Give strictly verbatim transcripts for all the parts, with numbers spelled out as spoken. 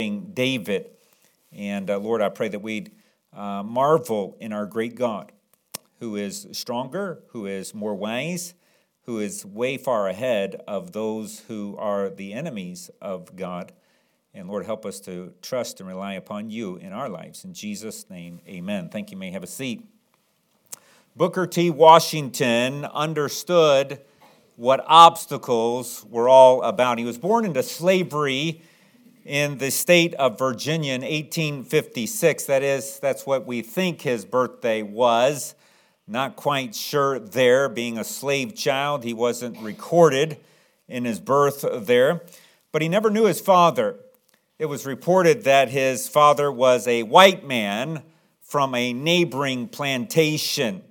David. And uh, Lord, I pray that we'd uh, marvel in our great God, who is stronger, who is more wise, who is way far ahead of those who are the enemies of God. And Lord, help us to trust and rely upon you in our lives. In Jesus' name, amen. Thank you. You may have a seat. Booker T. Washington understood what obstacles were all about. He was born into slavery in the state of Virginia in eighteen fifty-six. That is, that's what we think his birthday was. Not quite sure there. Being a slave child, he wasn't recorded in his birth there. But he never knew his father. It was reported that his father was a white man from a neighboring plantation.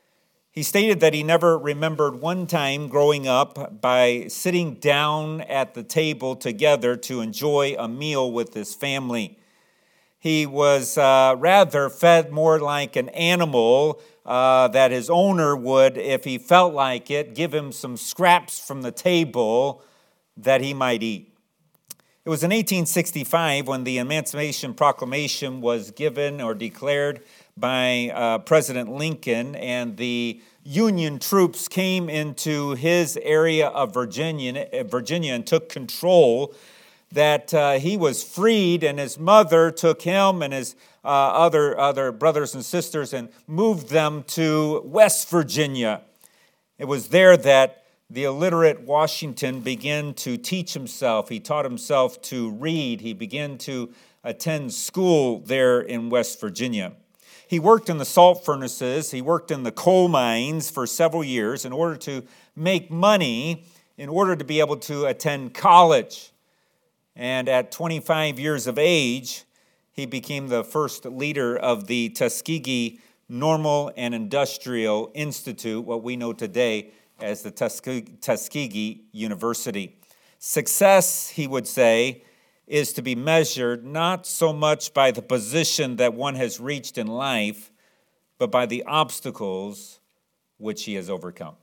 He stated that he never remembered one time growing up by sitting down at the table together to enjoy a meal with his family. He was uh, rather fed more like an animal uh, that his owner would, if he felt like it, give him some scraps from the table that he might eat. It was in eighteen sixty-five when the Emancipation Proclamation was given or declared by uh, President Lincoln, and the Union troops came into his area of Virginia, Virginia and took control, that uh, he was freed, and his mother took him and his uh, other, other brothers and sisters and moved them to West Virginia. It was there that the illiterate Washington began to teach himself. He taught himself to read. He began to attend school there in West Virginia. He worked in the salt furnaces. He worked in the coal mines for several years in order to make money, in order to be able to attend college. And at twenty-five years of age, he became the first leader of the Tuskegee Normal and Industrial Institute, what we know today as the Tuskegee University. Success, he would say, is to be measured not so much by the position that one has reached in life, but by the obstacles which he has overcome.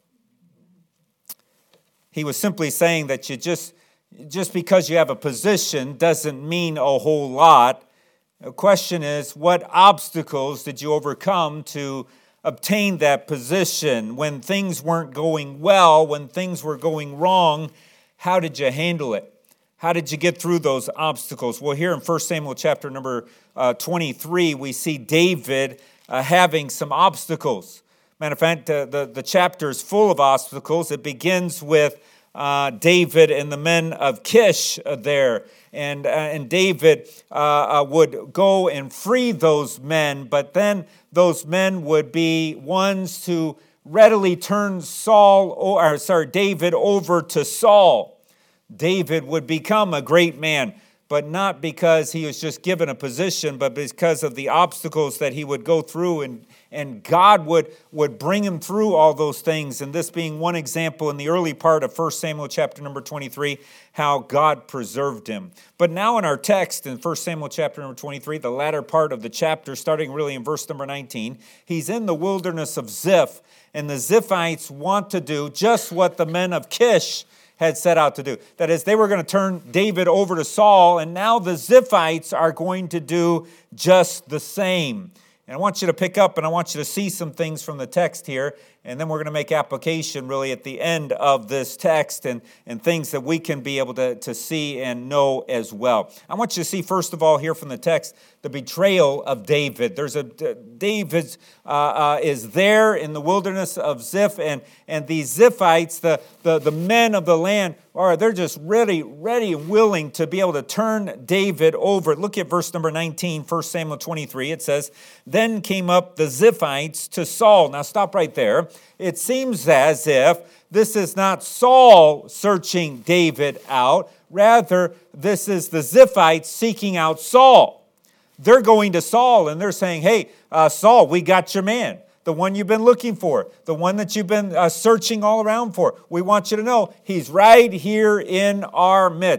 He was simply saying that you just, just because you have a position doesn't mean a whole lot. The question is, what obstacles did you overcome to obtain that position? When things weren't going well, when things were going wrong, how did you handle it? How did you get through those obstacles? Well, here in First Samuel chapter number uh, twenty-three, we see David uh, having some obstacles. Matter of fact, uh, the, the chapter is full of obstacles. It begins with uh, David and the men of Kish uh, there. And, uh, and David uh, uh, would go and free those men, but then those men would be ones to readily turn Saul, or sorry, David over to Saul. David would become a great man, but not because he was just given a position, but because of the obstacles that he would go through, and, and God would, would bring him through all those things. And this being one example in the early part of First Samuel chapter number twenty-three, how God preserved him. But now in our text in First Samuel chapter number twenty-three, the latter part of the chapter, starting really in verse number nineteen, he's in the wilderness of Ziph, and the Ziphites want to do just what the men of Kish had set out to do. That is, they were going to turn David over to Saul, and now the Ziphites are going to do just the same. And I want you to pick up and I want you to see some things from the text here, and then we're going to make application really at the end of this text and, and things that we can be able to, to see and know as well. I want you to see, first of all, here from the text, the betrayal of David. There's a David uh, uh, is there in the wilderness of Ziph, and, and these Ziphites, the, the, the men of the land, are they're just ready, ready and willing to be able to turn David over. Look at verse number nineteen, First Samuel twenty-three. It says, "Then came up the Ziphites to Saul." Now stop right there. It seems as if this is not Saul searching David out. Rather, this is the Ziphites seeking out Saul. They're going to Saul and they're saying, "Hey, uh, Saul, we got your man. The one you've been looking for, the one that you've been uh, searching all around for. We want you to know he's right here in our midst.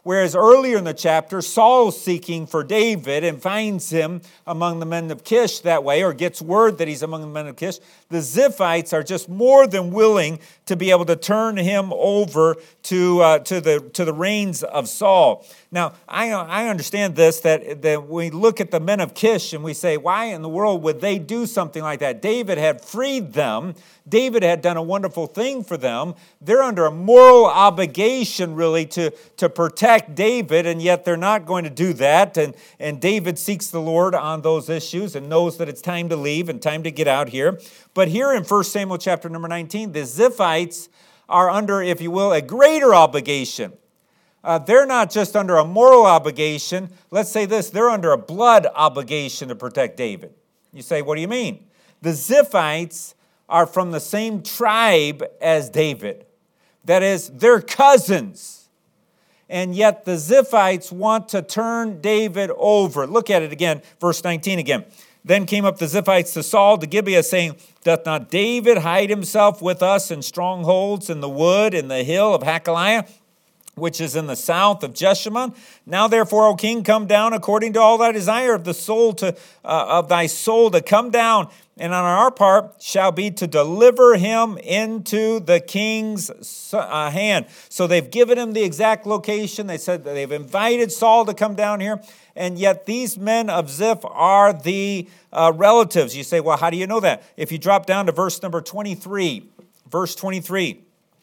Whereas earlier in the chapter, Saul's seeking for David and finds him among the men of Kish that way, or gets word that he's among the men of Kish. The Ziphites are just more than willing to be able to turn him over to uh, to the to the reins of Saul. Now, I I understand this, that, that we look at the men of Kish and we say, why in the world would they do something like that? David had freed them. David had done a wonderful thing for them. They're under a moral obligation, really, to, to protect David, and yet they're not going to do that. And, and David seeks the Lord on those issues and knows that it's time to leave and time to get out here. But here in First Samuel chapter number nineteen, the Ziphites are under, if you will, a greater obligation. Uh, they're not just under a moral obligation. Let's say this, they're under a blood obligation to protect David. You say, what do you mean? The Ziphites are from the same tribe as David. That is, they're cousins. And yet the Ziphites want to turn David over. Look at it again, verse nineteen again. Then came up the Ziphites to Saul to Gibeah, saying, doth not David hide himself with us in strongholds in the wood, in the hill of Hakaliah, which is in the south of Jeshimon? Now therefore, O king, come down according to all thy desire of the soul to uh, of thy soul to come down, and on our part shall be to deliver him into the king's uh, hand. So they've given him the exact location. They said that they've invited Saul to come down here, and yet these men of Ziph are the uh, relatives. You say, well, how do you know that? If you drop down to verse number twenty-three, verse twenty-three.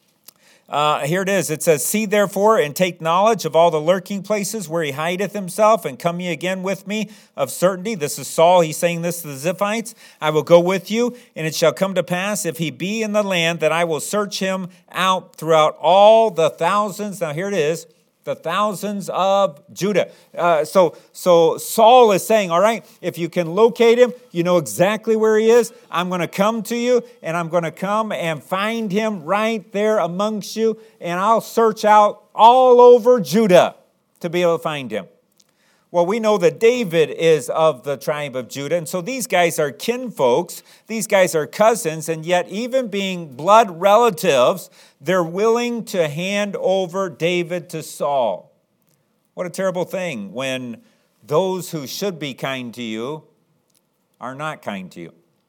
Uh, here it is. It says, see therefore and take knowledge of all the lurking places where he hideth himself, and come ye again with me of certainty. This is Saul. He's saying this to the Ziphites. I will go with you, and it shall come to pass, if he be in the land, that I will search him out throughout all the thousands. Now here it is. The thousands of Judah. Uh, so, so Saul is saying, all right, if you can locate him, you know exactly where he is. I'm going to come to you, and I'm going to come and find him right there amongst you, and I'll search out all over Judah to be able to find him. Well, we know that David is of the tribe of Judah, and so these guys are kinfolks, these guys are cousins, and yet even being blood relatives, they're willing to hand over David to Saul. What a terrible thing when those who should be kind to you are not kind to you.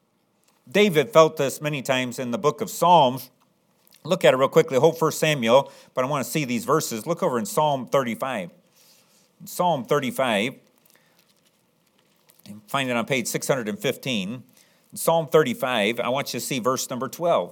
David felt this many times in the book of Psalms. Look at it real quickly, whole First Samuel, but I want to see these verses. Look over in Psalm thirty-five. Psalm thirty-five, find it on page six hundred fifteen. Psalm thirty-five, I want you to see verse number twelve.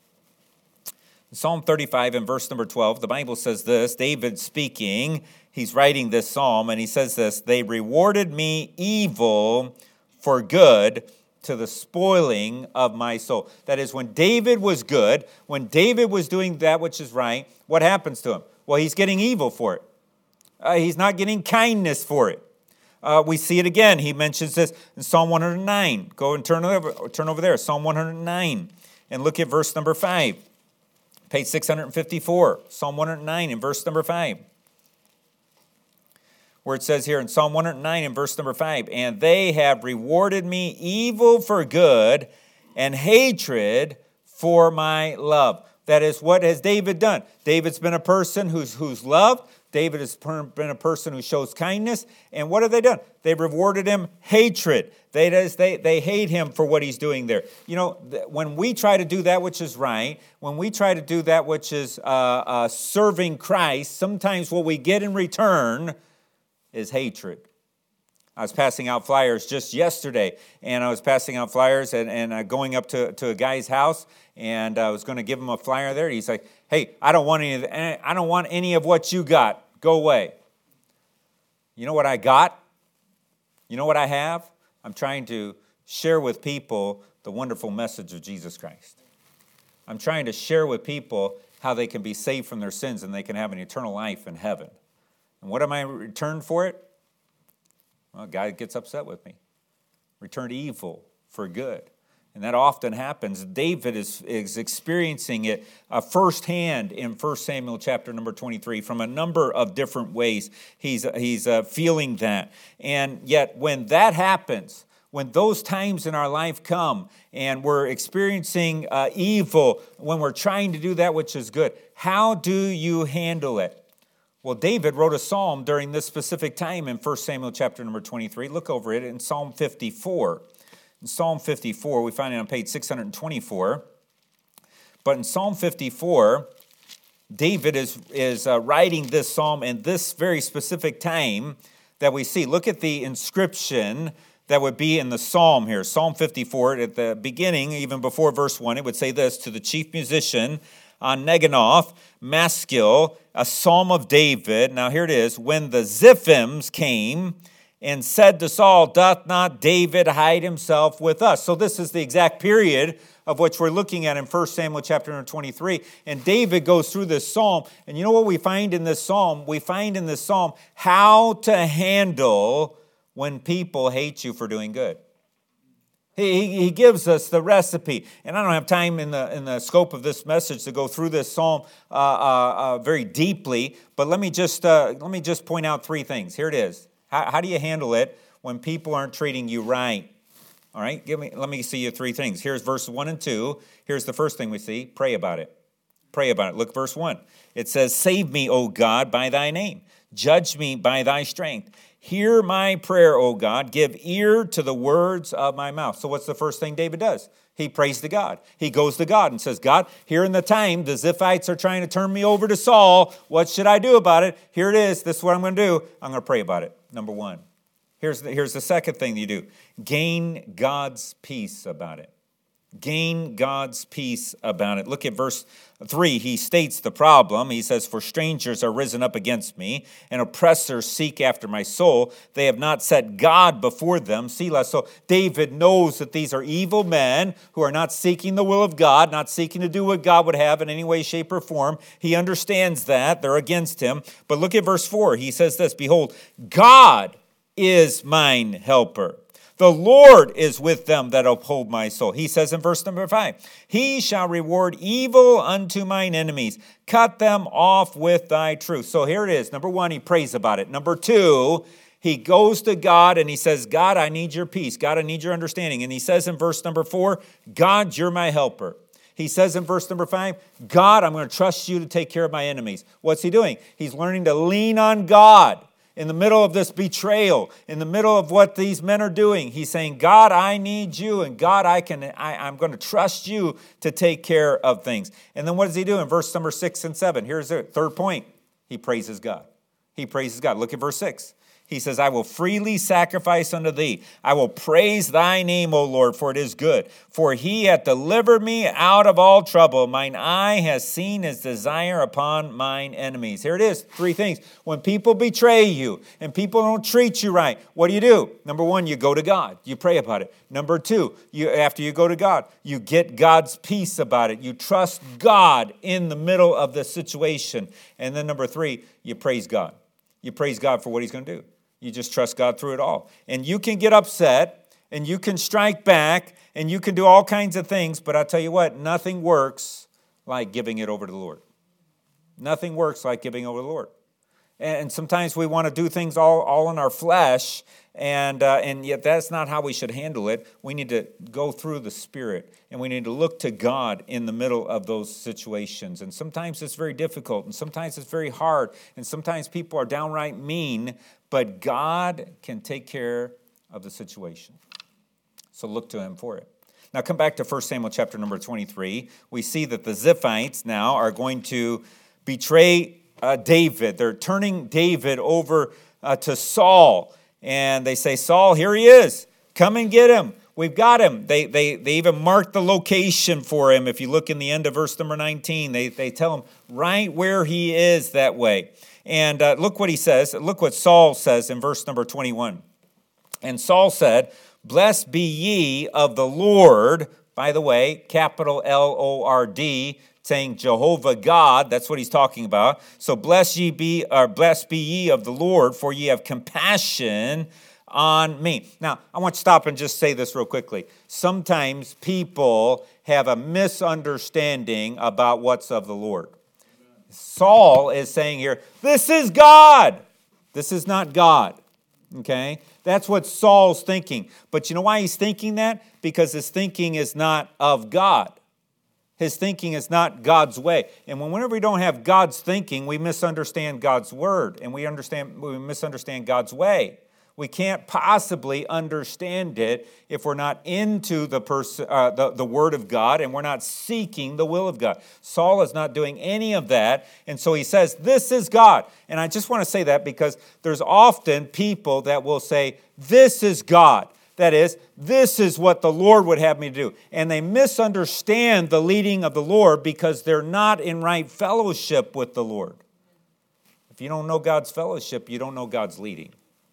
Psalm thirty-five and verse number twelve, the Bible says this, David speaking, he's writing this psalm, and he says this, they rewarded me evil for good to the spoiling of my soul. That is, when David was good, when David was doing that which is right, what happens to him? Well, he's getting evil for it. Uh, he's not getting kindness for it. Uh, we see it again. He mentions this in Psalm one hundred nine. Go and turn over, turn over there, Psalm one hundred nine, and look at verse number five. Page six hundred fifty-four, Psalm one hundred nine and verse number five. Where it says here in Psalm one hundred nine and verse number five, and they have rewarded me evil for good and hatred for my love. That is, what has David done? David's been a person who's, who's loved. David has been a person who shows kindness. And what have they done? They've rewarded him hatred. They, they, they hate him for what he's doing there. You know, when we try to do that which is right, when we try to do that which is uh, uh, serving Christ, sometimes what we get in return is hatred. I was passing out flyers just yesterday, and I was passing out flyers and, and uh, going up to, to a guy's house, and I was going to give him a flyer there. He's like, hey, I don't want any of the, I don't want any of what you got. Go away. You know what I got? You know what I have? I'm trying to share with people the wonderful message of Jesus Christ. I'm trying to share with people how they can be saved from their sins and they can have an eternal life in heaven. And what am I in return for it? Well, God gets upset with me. Return evil for good. And that often happens. David is, is experiencing it uh, firsthand in First Samuel chapter number twenty-three from a number of different ways. He's, he's uh, feeling that. And yet when that happens, when those times in our life come and we're experiencing uh, evil, when we're trying to do that which is good, how do you handle it? Well, David wrote a psalm during this specific time in First Samuel chapter number twenty-three. Look over it in Psalm fifty-four. In Psalm fifty-four, we find it on page six hundred twenty-four. But in Psalm fifty-four, David is, is uh, writing this psalm in this very specific time that we see. Look at the inscription that would be in the psalm here. Psalm fifty-four, at the beginning, even before verse one, it would say this: to the chief musician on Neganoth, Maskil, a psalm of David. Now here it is. When the Ziphims came and said to Saul, doth not David hide himself with us? So this is the exact period of which we're looking at in First Samuel chapter twenty-three. And David goes through this psalm. And you know what we find in this psalm? We find in this psalm how to handle when people hate you for doing good. He, he gives us the recipe. And I don't have time in the in the scope of this message to go through this psalm uh, uh, uh, very deeply. But let me just uh, let me just point out three things. Here it is. How, how do you handle it when people aren't treating you right? All right, give me. Let me see you three things. Here's verses one and two. Here's the first thing we see. Pray about it. Pray about it. Look, verse one. It says, save me, O God, by thy name. Judge me by thy strength. Hear my prayer, O God. Give ear to the words of my mouth. So what's the first thing David does? He prays to God. He goes to God and says, God, here in the time, the Ziphites are trying to turn me over to Saul. What should I do about it? Here it is. This is what I'm going to do. I'm going to pray about it. Number one. Here's the, here's the second thing you do. Gain God's peace about it. Gain God's peace about it. Look at verse three. He states the problem. He says, for strangers are risen up against me, and oppressors seek after my soul. They have not set God before them. Selah. So David knows that these are evil men who are not seeking the will of God, not seeking to do what God would have in any way, shape, or form. He understands that. They're against him. But look at verse four. He says this, behold, God is mine helper. The Lord is with them that uphold my soul. He says in verse number five, he shall reward evil unto mine enemies. Cut them off with thy truth. So here it is. Number one, he prays about it. Number two, he goes to God and he says, God, I need your peace. God, I need your understanding. And he says in verse number four, God, you're my helper. He says in verse number five, God, I'm going to trust you to take care of my enemies. What's he doing? He's learning to lean on God. In the middle of this betrayal, in the middle of what these men are doing, he's saying, God, I need you, and God, I can, I, I'm going to trust you to take care of things. And then what does he do in verse number six and seven? Here's the third point. He praises God. He praises God. Look at verse six. He says, I will freely sacrifice unto thee. I will praise thy name, O Lord, for it is good. For he hath delivered me out of all trouble. Mine eye has seen his desire upon mine enemies. Here it is, three things. When people betray you and people don't treat you right, what do you do? Number one, you go to God. You pray about it. Number two, you after you go to God, you get God's peace about it. You trust God in the middle of the situation. And then number three, you praise God. You praise God for what he's going to do. You just trust God through it all. And you can get upset, and you can strike back, and you can do all kinds of things, but I'll tell you what, nothing works like giving it over to the Lord. Nothing works like giving over to the Lord. And sometimes we want to do things all, all in our flesh, and uh, and yet that's not how we should handle it. We need to go through the Spirit, and we need to look to God in the middle of those situations. And sometimes it's very difficult, and sometimes it's very hard, and sometimes people are downright mean, but God can take care of the situation. So look to him for it. Now come back to First Samuel chapter number twenty-three. We see that the Ziphites now are going to betray uh, David. They're turning David over uh, to Saul. And they say, Saul, here he is. Come and get him. We've got him. They, they, they even mark the location for him. If you look in the end of verse number nineteen, they, they tell him right where he is that way. And uh, look what he says. Look what Saul says in verse number twenty-one. And Saul said, blessed be ye of the Lord. By the way, capital L O R D, saying Jehovah God. That's what he's talking about. So bless ye be, or blessed be ye of the Lord, for ye have compassion on me. Now, I want to stop and just say this real quickly. Sometimes people have a misunderstanding about what's of the Lord. Saul is saying here, this is God. This is not God. Okay? That's what Saul's thinking. But you know why he's thinking that? Because his thinking is not of God. His thinking is not God's way. And whenever we don't have God's thinking, we misunderstand God's word, and we understand we misunderstand God's way. We can't possibly understand it if we're not into the, pers- uh, the, the word of God and we're not seeking the will of God. Saul is not doing any of that, and so he says, this is God. And I just want to say that because there's often people that will say, this is God. That is, this is what the Lord would have me do. And they misunderstand the leading of the Lord because they're not in right fellowship with the Lord. If you don't know God's fellowship, you don't know God's leading.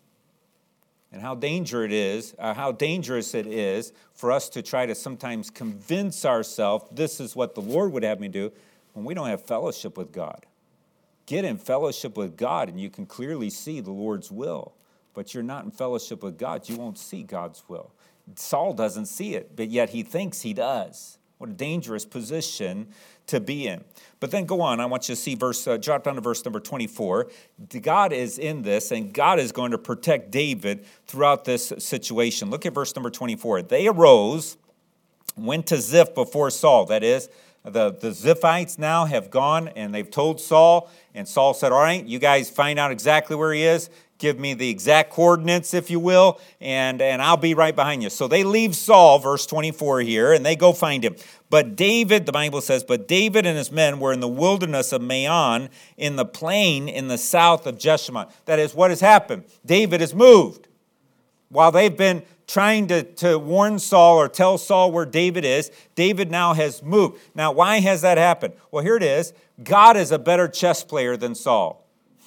And how dangerous it is, uh, how dangerous it is for us to try to sometimes convince ourselves this is what the Lord would have me do when we don't have fellowship with God. Get in fellowship with God and you can clearly see the Lord's will. But you're not in fellowship with God, you won't see God's will. Saul doesn't see it, but yet he thinks he does. What a dangerous position to be in. But then go on, I want you to see verse, uh, drop down to verse number twenty-four. God is in this, and God is going to protect David throughout this situation. Look at verse number twenty-four. They arose, went to Ziph before Saul. That is, the, the Ziphites now have gone, and they've told Saul, and Saul said, all right, you guys find out exactly where he is. Give me the exact coordinates, if you will, and, and I'll be right behind you. So they leave Saul, verse twenty-four here, and they go find him. But David, the Bible says, but David and his men were in the wilderness of Maon, in the plain in the south of Jeshimon. That is, what has happened? David has moved. While they've been trying to, to warn Saul or tell Saul where David is, David now has moved. Now, why has that happened? Well, here it is. God is a better chess player than Saul.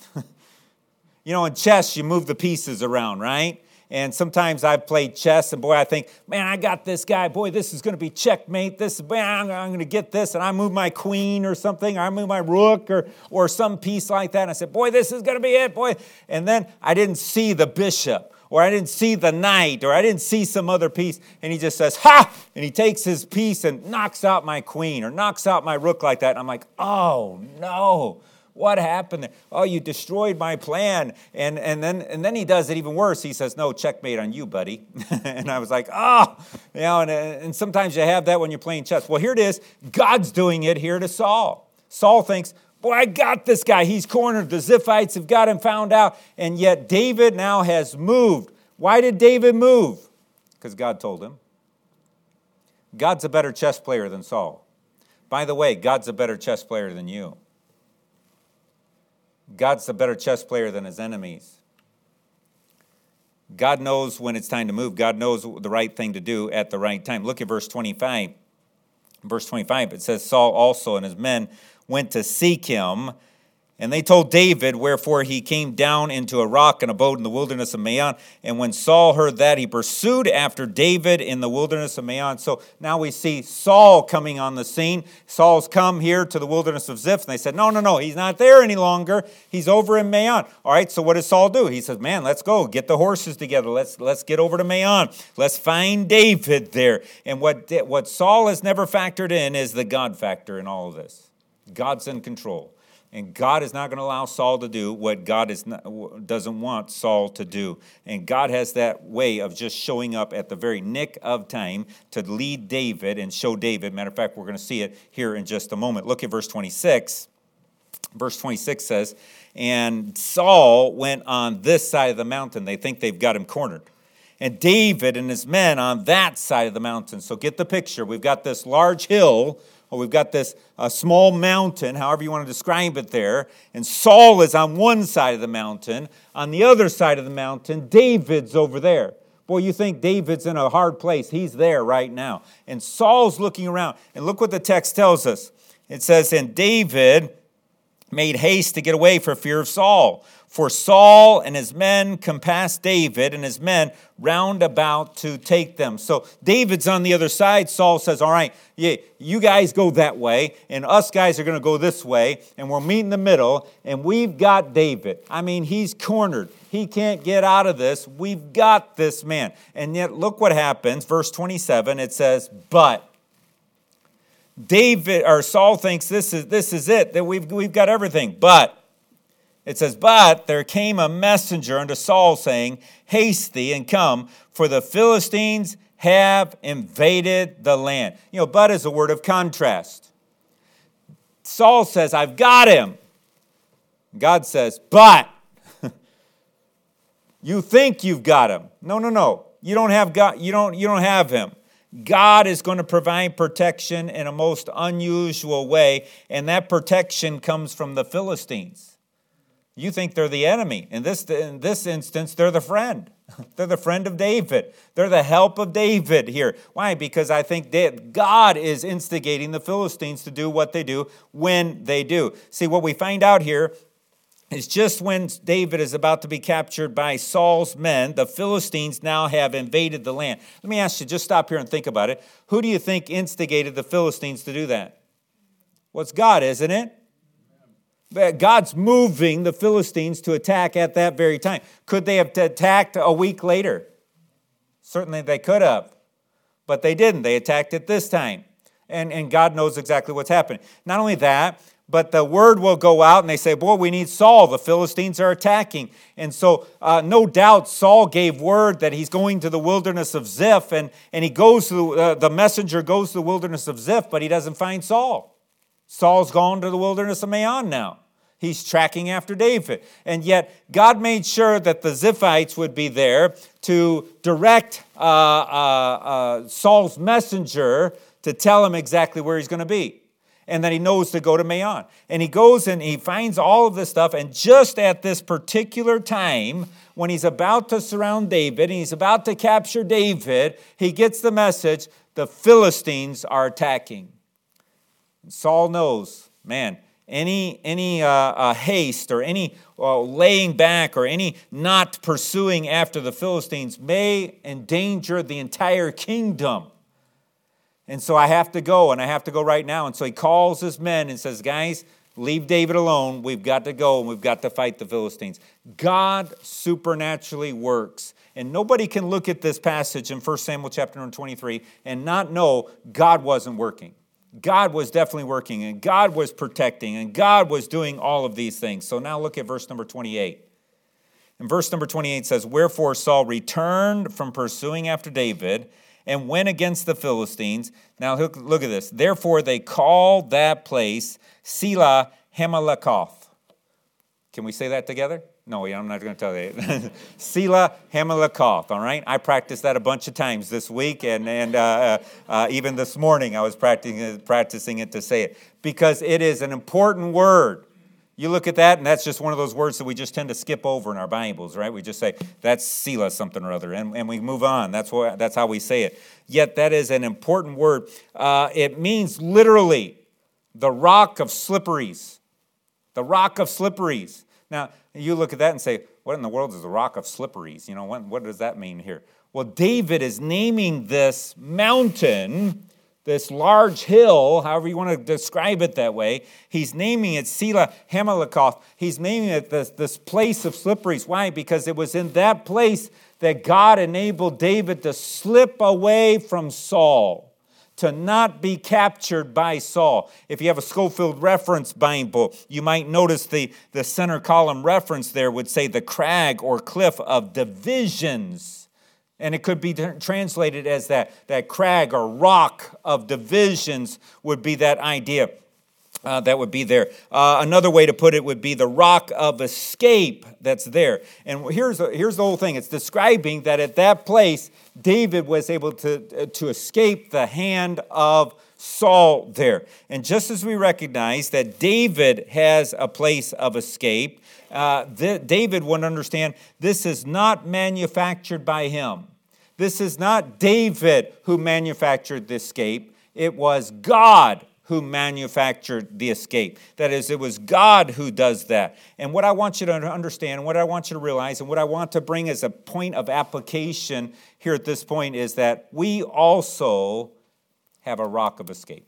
You know, in chess, you move the pieces around, right? And sometimes I've played chess, and boy, I think, man, I got this guy. Boy, this is going to be checkmate. This, man, I'm going to get this, and I move my queen or something, or I move my rook or, or some piece like that. And I said, boy, this is going to be it, boy. And then I didn't see the bishop, or I didn't see the knight, or I didn't see some other piece. And he just says, ha! And he takes his piece and knocks out my queen or knocks out my rook like that. And I'm like, oh, no. What happened there? Oh, you destroyed my plan. And and then and then he does it even worse. He says, no, checkmate on you, buddy. And I was like, oh, you know, and, and sometimes you have that when you're playing chess. Well, here it is. God's doing it here to Saul. Saul thinks, boy, I got this guy. He's cornered. The Ziphites have got him found out. And yet David now has moved. Why did David move? Because God told him. God's a better chess player than Saul. By the way, God's a better chess player than you. God's a better chess player than his enemies. God knows when it's time to move. God knows the right thing to do at the right time. Look at verse twenty-five. Verse twenty-five, it says, Saul also and his men went to seek him, and they told David, wherefore he came down into a rock and abode in the wilderness of Maon. And when Saul heard that, he pursued after David in the wilderness of Maon. So now we see Saul coming on the scene. Saul's come here to the wilderness of Ziph, and they said, no, no, no, he's not there any longer. He's over in Maon. All right, so what does Saul do? He says, man, let's go. Get the horses together. Let's, let's get over to Maon. Let's find David there. And what, what Saul has never factored in is the God factor in all of this. God's in control. And God is not going to allow Saul to do what God is not, doesn't want Saul to do. And God has that way of just showing up at the very nick of time to lead David and show David. Matter of fact, we're going to see it here in just a moment. Look at verse twenty-six. Verse twenty-six says, and Saul went on this side of the mountain. They think they've got him cornered. And David and his men on that side of the mountain. So get the picture. We've got this large hill, or we've got this uh, small mountain, however you want to describe it there. And Saul is on one side of the mountain. On the other side of the mountain, David's over there. Boy, you think David's in a hard place. He's there right now. And Saul's looking around. And look what the text tells us. It says, and David made haste to get away for fear of Saul. For Saul and his men compassed David and his men round about to take them. So David's on the other side. Saul says, all right, yeah, you guys go that way, and us guys are going to go this way, and we'll meet in the middle, and we've got David. I mean, he's cornered. He can't get out of this. We've got this man. And yet, look what happens. Verse twenty-seven, it says, but David, or Saul thinks this is this is it, that we've we've got everything. But it says, but there came a messenger unto Saul, saying, haste thee and come, for the Philistines have invaded the land. You know, but is a word of contrast. Saul says, I've got him. God says, but you think you've got him. No, no, no. You don't have God, you don't, you don't have him. God is going to provide protection in a most unusual way, and that protection comes from the Philistines. You think they're the enemy. In this, in this instance, they're the friend. They're the friend of David. They're the help of David here. Why? Because I think that God is instigating the Philistines to do what they do when they do. See, what we find out here is just when David is about to be captured by Saul's men, the Philistines now have invaded the land. Let me ask you, just stop here and think about it. Who do you think instigated the Philistines to do that? Well, it's God, isn't it? God's moving the Philistines to attack at that very time. Could they have attacked a week later? Certainly they could have, but they didn't. They attacked it this time, and, and God knows exactly what's happening. Not only that, but the word will go out and they say, boy, we need Saul. The Philistines are attacking. And so uh, no doubt Saul gave word that he's going to the wilderness of Ziph, and, and he goes to, uh, the messenger goes to the wilderness of Ziph, but he doesn't find Saul. Saul's gone to the wilderness of Maon now. He's tracking after David. And yet God made sure that the Ziphites would be there to direct uh, uh, uh, Saul's messenger to tell him exactly where he's going to be. And that he knows to go to Maon. And he goes and he finds all of this stuff. And just at this particular time, when he's about to surround David, and he's about to capture David, he gets the message, the Philistines are attacking. And Saul knows, man, any, any uh, uh, haste or any uh, laying back or any not pursuing after the Philistines may endanger the entire kingdom. And so I have to go, and I have to go right now. And so he calls his men and says, guys, leave David alone. We've got to go, and we've got to fight the Philistines. God supernaturally works. And nobody can look at this passage in First Samuel chapter twenty-three and not know God wasn't working. God was definitely working, and God was protecting, and God was doing all of these things. So now look at verse number twenty-eight. And verse number twenty-eight says, wherefore Saul returned from pursuing after David, and went against the Philistines. Now look, look at this. Therefore they called that place Selah Hamalakoth. Can we say that together? No, I'm not going to tell you. Selah Hamalakoth, all right? I practiced that a bunch of times this week, and, and uh, uh, even this morning I was practicing, practicing it to say it. Because it is an important word. You look at that, and that's just one of those words that we just tend to skip over in our Bibles, right? We just say, that's Selah something or other, and, and we move on. That's what, that's how we say it. Yet that is an important word. Uh, it means literally the rock of slipperies. The rock of slipperies. Now, you look at that and say, what in the world is the rock of slipperies? You know, what, what does that mean here? Well, David is naming this mountain, this large hill, however you want to describe it that way. He's naming it Selah Hamalakoth. He's naming it this, this place of slipperies. Why? Because it was in that place that God enabled David to slip away from Saul, to not be captured by Saul. If you have a Schofield reference Bible, you might notice the, the center column reference there would say the crag or cliff of divisions. And it could be translated as that, that crag or rock of divisions would be that idea. Uh, that would be there. Uh, another way to put it would be the rock of escape that's there. And here's, here's the whole thing. It's describing that at that place, David was able to, to escape the hand of Saul there. And just as we recognize that David has a place of escape, uh, th- David would understand this is not manufactured by him. This is not David who manufactured the escape. It was God who manufactured the escape. That is, it was God who does that. And what I want you to understand, and what I want you to realize, and what I want to bring as a point of application here at this point is that we also have a rock of escape.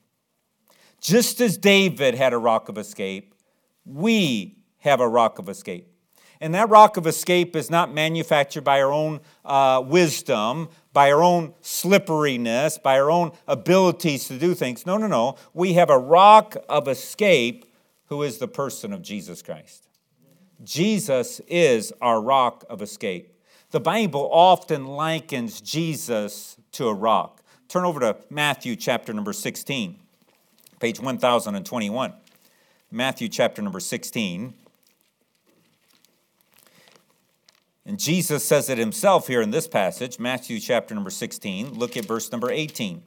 Just as David had a rock of escape, we have a rock of escape. And that rock of escape is not manufactured by our own uh, wisdom, by our own slipperiness, by our own abilities to do things. No, no, no. We have a rock of escape who is the person of Jesus Christ. Jesus is our rock of escape. The Bible often likens Jesus to a rock. Turn over to Matthew chapter number sixteen. page one thousand twenty-one. Matthew chapter number sixteen. And Jesus says it himself here in this passage, Matthew chapter number sixteen. Look at verse number eighteen.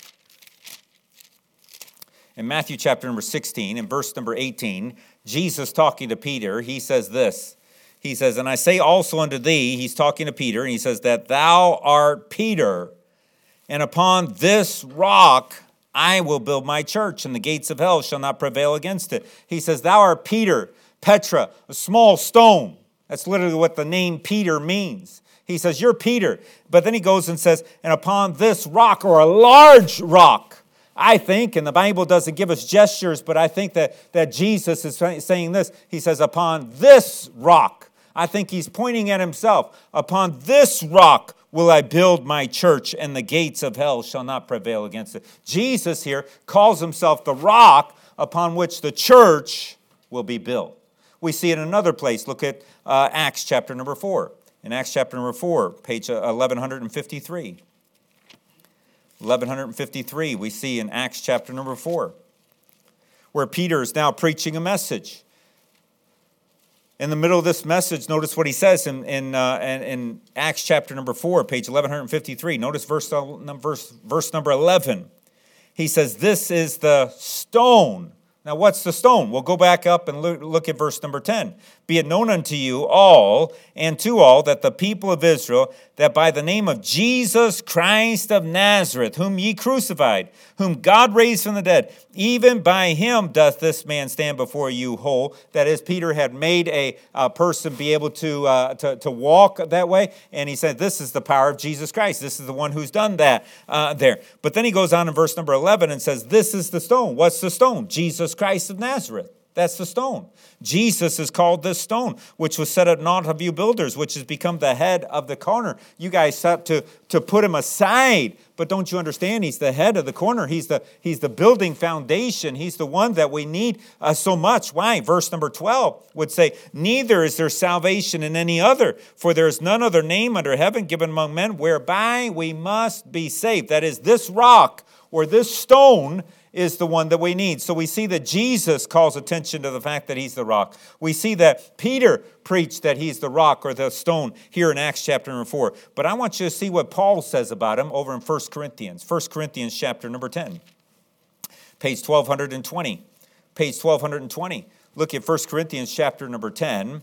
In Matthew chapter number sixteen, in verse number eighteen, Jesus talking to Peter, he says this. He says, and I say also unto thee, he's talking to Peter, and he says, that thou art Peter, and upon this rock I will build my church, and the gates of hell shall not prevail against it. He says, thou art Peter, Petra, a small stone. That's literally what the name Peter means. He says, you're Peter. But then he goes and says, and upon this rock, or a large rock, I think, and the Bible doesn't give us gestures, but I think that, that Jesus is saying this. He says, upon this rock. I think he's pointing at himself. Upon this rock will I build my church, and the gates of hell shall not prevail against it. Jesus here calls himself the rock upon which the church will be built. We see it in another place. Look at uh, Acts chapter number four. In Acts chapter number four, page eleven fifty-three. eleven fifty-three, we see in Acts chapter number four, where Peter is now preaching a message. In the middle of this message, notice what he says in, in, uh, in Acts chapter number four, page eleven fifty-three. Notice verse, verse, verse number eleven. He says, this is the stone. Now, what's the stone? We'll go back up and look, look at verse number ten. Be it known unto you all and to all that the people of Israel, that by the name of Jesus Christ of Nazareth, whom ye crucified, whom God raised from the dead, even by him doth this man stand before you whole. That is, Peter had made a, a person be able to, uh, to, to walk that way. And he said, this is the power of Jesus Christ. This is the one who's done that uh, there. But then he goes on in verse number eleven and says, this is the stone. What's the stone? Jesus Christ of Nazareth. That's the stone. Jesus is called this stone, which was set at naught of you builders, which has become the head of the corner. You guys sought to, to put him aside, but don't you understand? He's the head of the corner. He's the, he's the building foundation. He's the one that we need uh, so much. Why? Verse number twelve would say, neither is there salvation in any other, for there is none other name under heaven given among men whereby we must be saved. That is, this rock or this stone is the one that we need. So we see that Jesus calls attention to the fact that he's the rock. We see that Peter preached that he's the rock or the stone here in Acts chapter number four. But I want you to see what Paul says about him over in First Corinthians. First Corinthians chapter number ten. Page twelve twenty. Page twelve twenty. Look at First Corinthians chapter number ten.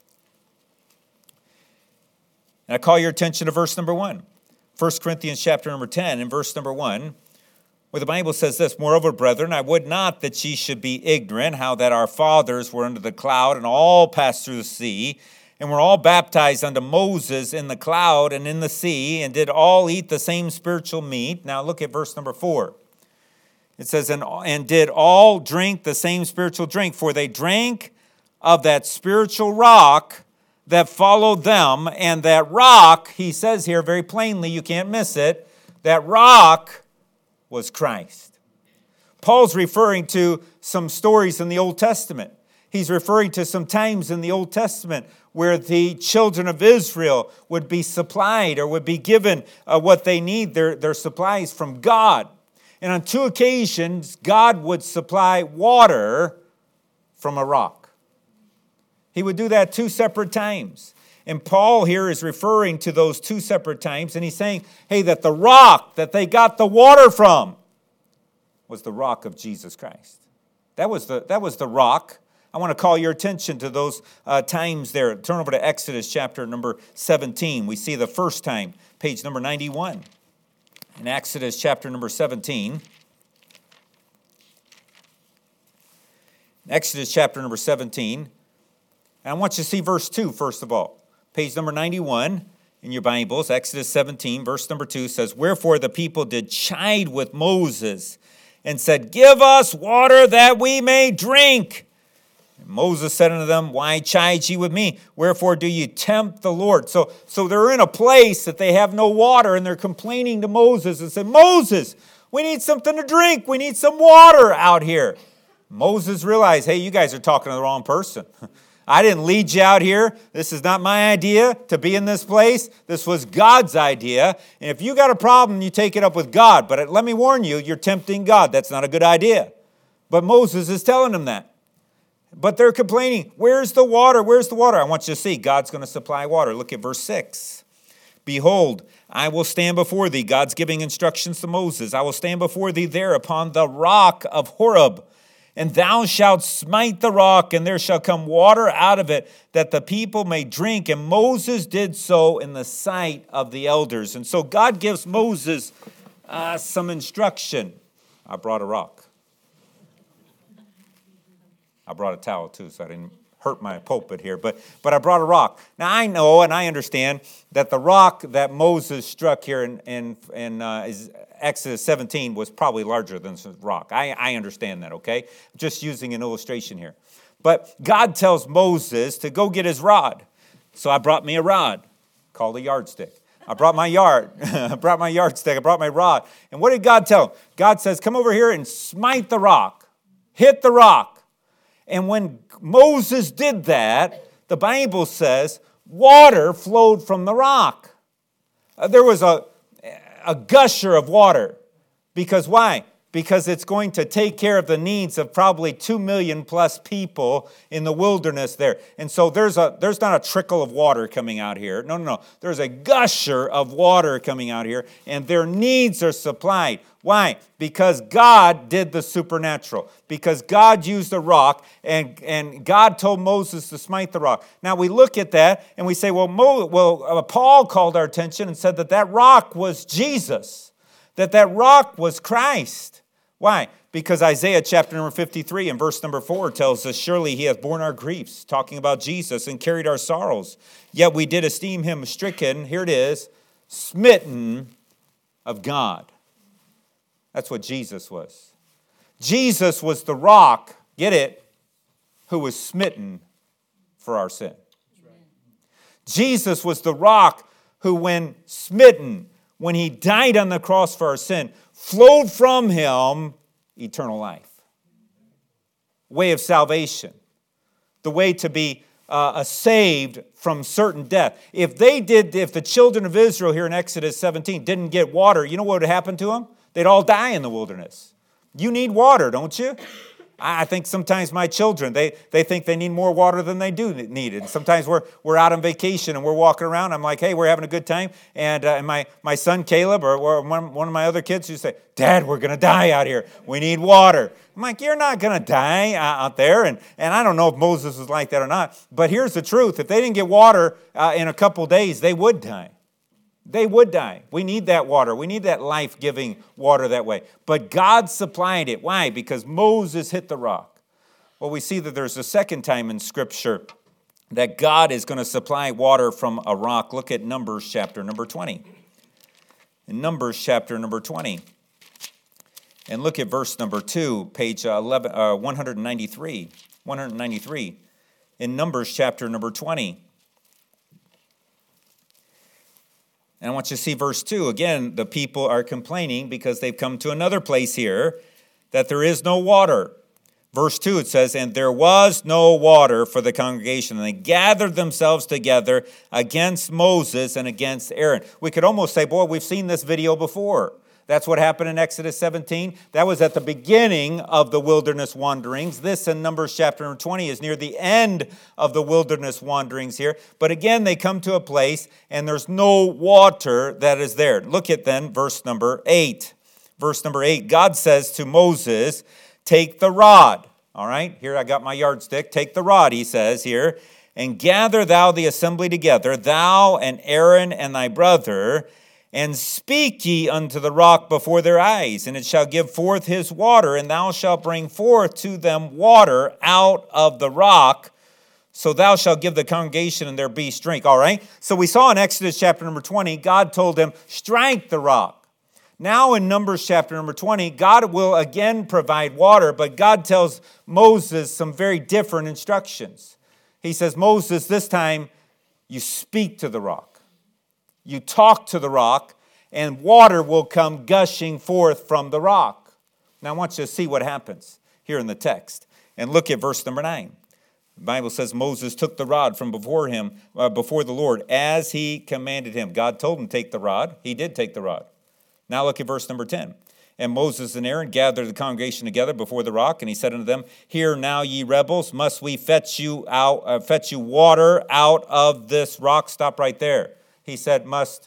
And I call your attention to verse number one. First Corinthians chapter number ten and verse number one. Where the Bible says this, moreover, brethren, I would not that ye should be ignorant how that our fathers were under the cloud and all passed through the sea, and were all baptized unto Moses in the cloud and in the sea, and did all eat the same spiritual meat. Now look at verse number four. It says, and, and did all drink the same spiritual drink, for they drank of that spiritual rock that followed them, and that rock, he says here very plainly, you can't miss it, that rock was Christ. Paul's referring to some stories in the Old Testament. He's referring to some times in the Old Testament where the children of Israel would be supplied or would be given uh, what they need, their, their supplies from God. And on two occasions, God would supply water from a rock. He would do that two separate times. And Paul here is referring to those two separate times, and he's saying, hey, that the rock that they got the water from was the rock of Jesus Christ. That was the, that was the rock. I want to call your attention to those uh, times there. Turn over to Exodus chapter number seventeen. We see the first time, page number ninety-one. In Exodus chapter number seventeen. Exodus chapter number seventeen. And I want you to see verse two, first of all. Page number ninety-one in your Bibles, Exodus seventeen, verse number two says, wherefore the people did chide with Moses and said, give us water that we may drink. And Moses said unto them, why chide ye with me? Wherefore do ye tempt the Lord? So, so they're in a place that they have no water, and they're complaining to Moses and said, Moses, we need something to drink. We need some water out here. Moses realized, hey, you guys are talking to the wrong person. I didn't lead you out here. This is not my idea to be in this place. This was God's idea. And if you got a problem, you take it up with God. But let me warn you, you're tempting God. That's not a good idea. But Moses is telling them that. But they're complaining, where's the water? Where's the water? I want you to see, God's going to supply water. Look at verse six. Behold, I will stand before thee. God's giving instructions to Moses. I will stand before thee there upon the rock of Horeb. And thou shalt smite the rock, and there shall come water out of it, that the people may drink. And Moses did so in the sight of the elders. And so God gives Moses uh, some instruction. I brought a rock. I brought a towel too, so I didn't hurt my pulpit here. But, but I brought a rock. Now I know and I understand that the rock that Moses struck here in, in, in uh, is Exodus seventeen was probably larger than this rock. I, I understand that, okay? Just using an illustration here. But God tells Moses to go get his rod. So I brought me a rod called a yardstick. I brought my yard. I brought my yardstick. I brought my rod. And what did God tell him? God says, come over here and smite the rock. Hit the rock. And when Moses did that, the Bible says water flowed from the rock. Uh, there was a, a gusher of water. Because why? Because it's going to take care of the needs of probably two million plus people in the wilderness there. And so there's a there's not a trickle of water coming out here. No, no, no. There's a gusher of water coming out here, and their needs are supplied. Why? Because God did the supernatural. Because God used a rock, and, and God told Moses to smite the rock. Now we look at that, and we say, well, Mo, well uh, Paul called our attention and said that that rock was Jesus. That that rock was Christ. Why? Because Isaiah chapter number fifty-three and verse number four tells us, surely he hath borne our griefs, talking about Jesus, and carried our sorrows. Yet we did esteem him stricken, here it is, smitten of God. That's what Jesus was. Jesus was the rock, get it, who was smitten for our sin. Jesus was the rock who, when smitten, when he died on the cross for our sin, flowed from him eternal life. Way of salvation. The way to be uh, saved from certain death. If they did, if the children of Israel here in Exodus seventeen didn't get water, you know what would happen to them? They'd all die in the wilderness. You need water, don't you? I think sometimes my children, they, they think they need more water than they do need. And sometimes we're we're out on vacation and we're walking around. I'm like, hey, we're having a good time. And, uh, and my, my son Caleb or, or one, one of my other kids who say, Dad, we're going to die out here. We need water. I'm like, you're not going to die out there. And, and I don't know if Moses was like that or not. But here's the truth. If they didn't get water uh, in a couple days, they would die. They would die. We need that water. We need that life-giving water that way. But God supplied it. Why? Because Moses hit the rock. Well, we see that there's a second time in Scripture that God is going to supply water from a rock. Look at Numbers chapter number twenty. In Numbers chapter number twenty. And look at verse number two, page eleven, uh, one ninety-three. one ninety-three. In Numbers chapter number twenty. And I want you to see verse two. Again, the people are complaining because they've come to another place here that there is no water. Verse two, it says, and there was no water for the congregation. And they gathered themselves together against Moses and against Aaron. We could almost say, boy, we've seen this video before. That's what happened in Exodus seventeen. That was at the beginning of the wilderness wanderings. This in Numbers chapter twenty is near the end of the wilderness wanderings here. But again, they come to a place and there's no water that is there. Look at then verse number eight. Verse number eight, God says to Moses, take the rod. All right, here I got my yardstick. Take the rod, he says here, and gather thou the assembly together, thou and Aaron and thy brother, and speak ye unto the rock before their eyes, and it shall give forth his water, and thou shalt bring forth to them water out of the rock, so thou shalt give the congregation and their beasts drink. All right, so we saw in Exodus chapter number twenty, God told them, strike the rock. Now in Numbers chapter number twenty, God will again provide water, but God tells Moses some very different instructions. He says, Moses, this time you speak to the rock. You talk to the rock, and water will come gushing forth from the rock. Now, I want you to see what happens here in the text. And look at verse number nine. The Bible says Moses took the rod from before him, uh, before the Lord, as he commanded him. God told him to take the rod. He did take the rod. Now look at verse number ten. And Moses and Aaron gathered the congregation together before the rock, and he said unto them, Hear now, ye rebels, must we fetch you out, uh, fetch you water out of this rock? Stop right there. He said, Must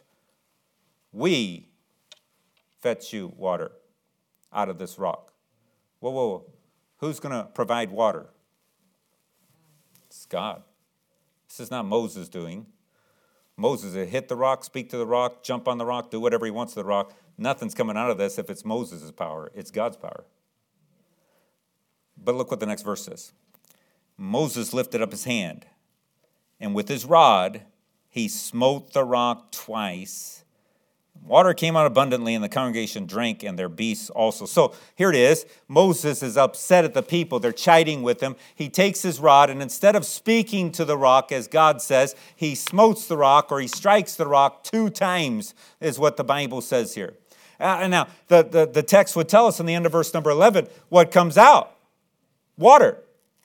we fetch you water out of this rock? Whoa, whoa, whoa. Who's going to provide water? It's God. This is not Moses doing. Moses would hit the rock, speak to the rock, jump on the rock, do whatever he wants to the rock. Nothing's coming out of this if it's Moses' power. It's God's power. But look what the next verse says. Moses lifted up his hand, and with his rod he smote the rock twice. Water came out abundantly, and the congregation drank, and their beasts also. So here it is. Moses is upset at the people. They're chiding with him. He takes his rod, and instead of speaking to the rock, as God says, he smotes the rock, or he strikes the rock two times, is what the Bible says here. Uh, and now, the, the, the text would tell us in the end of verse number eleven, what comes out? Water.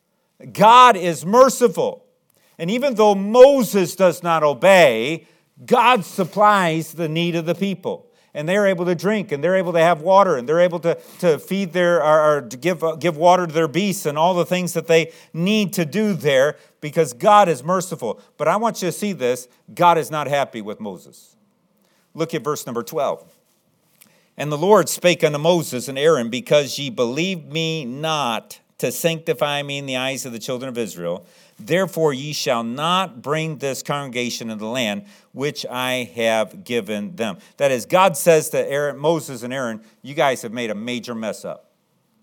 God is merciful. And even though Moses does not obey, God supplies the need of the people, and they're able to drink, and they're able to have water, and they're able to, to feed their, or, or to give, uh, give water to their beasts and all the things that they need to do there because God is merciful. But I want you to see this. God is not happy with Moses. Look at verse number twelve. And the Lord spake unto Moses and Aaron, because ye believed me not to sanctify me in the eyes of the children of Israel, therefore ye shall not bring this congregation into the land which I have given them. That is, God says to Aaron, Moses and Aaron, you guys have made a major mess up.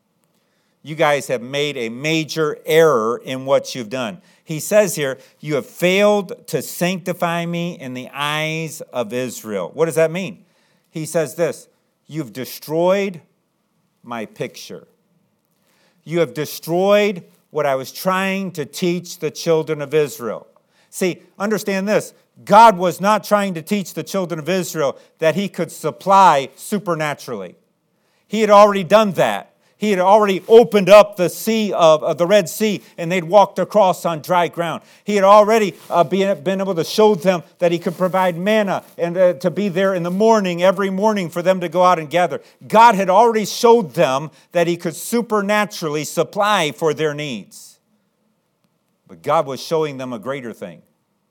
You guys have made a major error in what you've done. He says here, you have failed to sanctify me in the eyes of Israel. What does that mean? He says this, you've destroyed my picture. You have destroyed what I was trying to teach the children of Israel. See, understand this. God was not trying to teach the children of Israel that he could supply supernaturally. He had already done that. He had already opened up the sea of, of the Red Sea, and they'd walked across on dry ground. He had already uh, been, been able to show them that he could provide manna and uh, to be there in the morning, every morning for them to go out and gather. God had already showed them that he could supernaturally supply for their needs. But God was showing them a greater thing.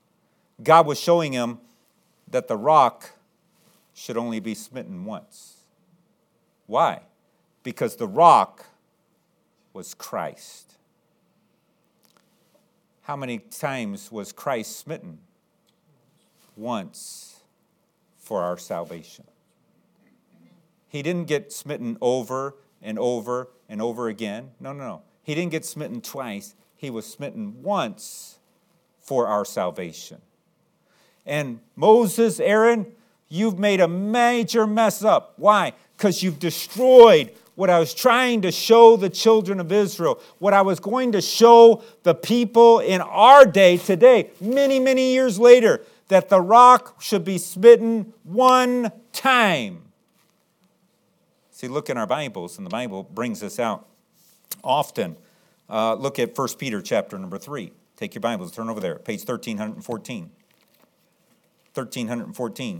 God was showing them that the rock should only be smitten once. Why? Because the rock was Christ. How many times was Christ smitten? Once for our salvation. He didn't get smitten over and over and over again. No, no, no. He didn't get smitten twice. He was smitten once for our salvation. And Moses, Aaron, you've made a major mess up. Why? Because you've destroyed what I was trying to show the children of Israel, what I was going to show the people in our day today, many, many years later, that the rock should be smitten one time. See, look in our Bibles, and the Bible brings this out often. Uh, look at First Peter chapter number three. Take your Bibles, turn over there, page thirteen fourteen. thirteen fourteen.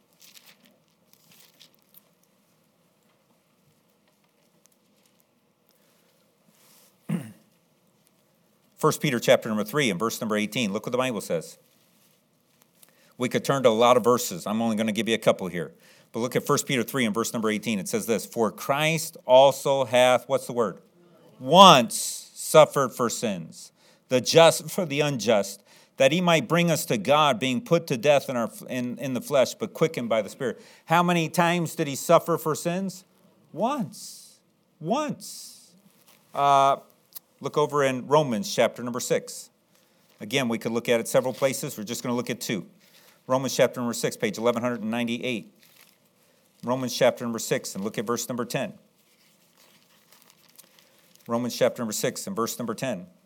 First Peter chapter number three and verse number eighteen. Look what the Bible says. We could turn to a lot of verses. I'm only going to give you a couple here. But look at First Peter three and verse number eighteen. It says this, for Christ also hath, what's the word? Once suffered for sins, the just for the unjust, that he might bring us to God, being put to death in, our, in, in the flesh, but quickened by the Spirit. How many times did he suffer for sins? Once. Once. Uh... Look over in Romans chapter number six. Again, we could look at it several places. We're just going to look at two. Romans chapter number six, page eleven ninety-eight. Romans chapter number six, and look at verse number ten. Romans chapter number six and verse number ten. It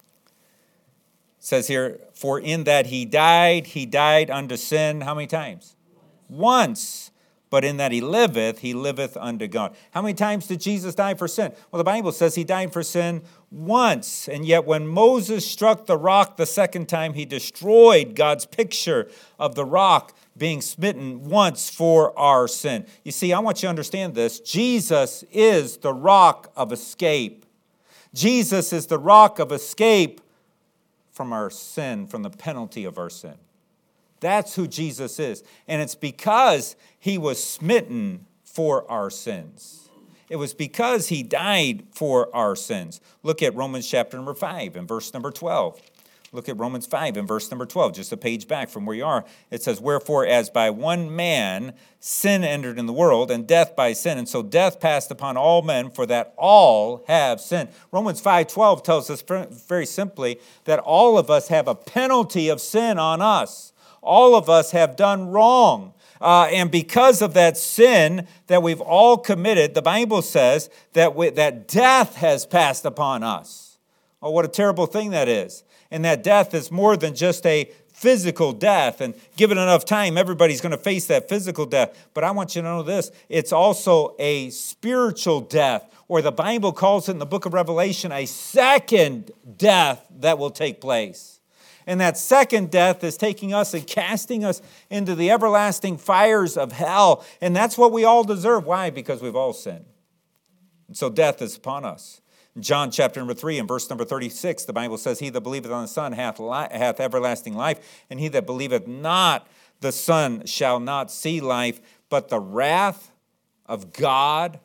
says here, for in that he died, he died unto sin, how many times? Once. But in that he liveth, he liveth unto God. How many times did Jesus die for sin? Well, the Bible says he died for sin once. And yet when Moses struck the rock the second time, he destroyed God's picture of the rock being smitten once for our sin. You see, I want you to understand this. Jesus is the rock of escape. Jesus is the rock of escape from our sin, from the penalty of our sin. That's who Jesus is. And it's because he was smitten for our sins. It was because he died for our sins. Look at Romans chapter number five and verse number twelve. Look at Romans five and verse number twelve, just a page back from where you are. It says, wherefore, as by one man sin entered in the world, and death by sin, and so death passed upon all men, for that all have sinned. Romans five twelve tells us very simply that all of us have a penalty of sin on us. All of us have done wrong. Uh, and because of that sin that we've all committed, the Bible says that, we, that death has passed upon us. Oh, what a terrible thing that is. And that death is more than just a physical death. And given enough time, everybody's going to face that physical death. But I want you to know this. It's also a spiritual death, or the Bible calls it in the book of Revelation a second death that will take place. And that second death is taking us and casting us into the everlasting fires of hell. And that's what we all deserve. Why? Because we've all sinned. And so death is upon us. John chapter number three and verse number thirty-six, the Bible says, he that believeth on the Son hath, li- hath everlasting life, and he that believeth not the Son shall not see life, but the wrath of God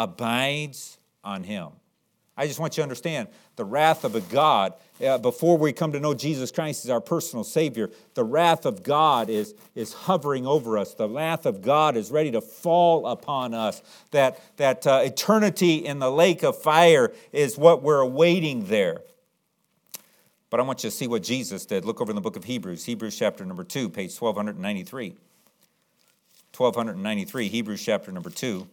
abides on him. I just want you to understand, the wrath of a God, uh, before we come to know Jesus Christ as our personal Savior, the wrath of God is, is hovering over us. The wrath of God is ready to fall upon us. That, that uh, eternity in the lake of fire is what we're awaiting there. But I want you to see what Jesus did. Look over in the book of Hebrews, Hebrews chapter number two, page twelve ninety-three. twelve ninety-three, Hebrews chapter number two.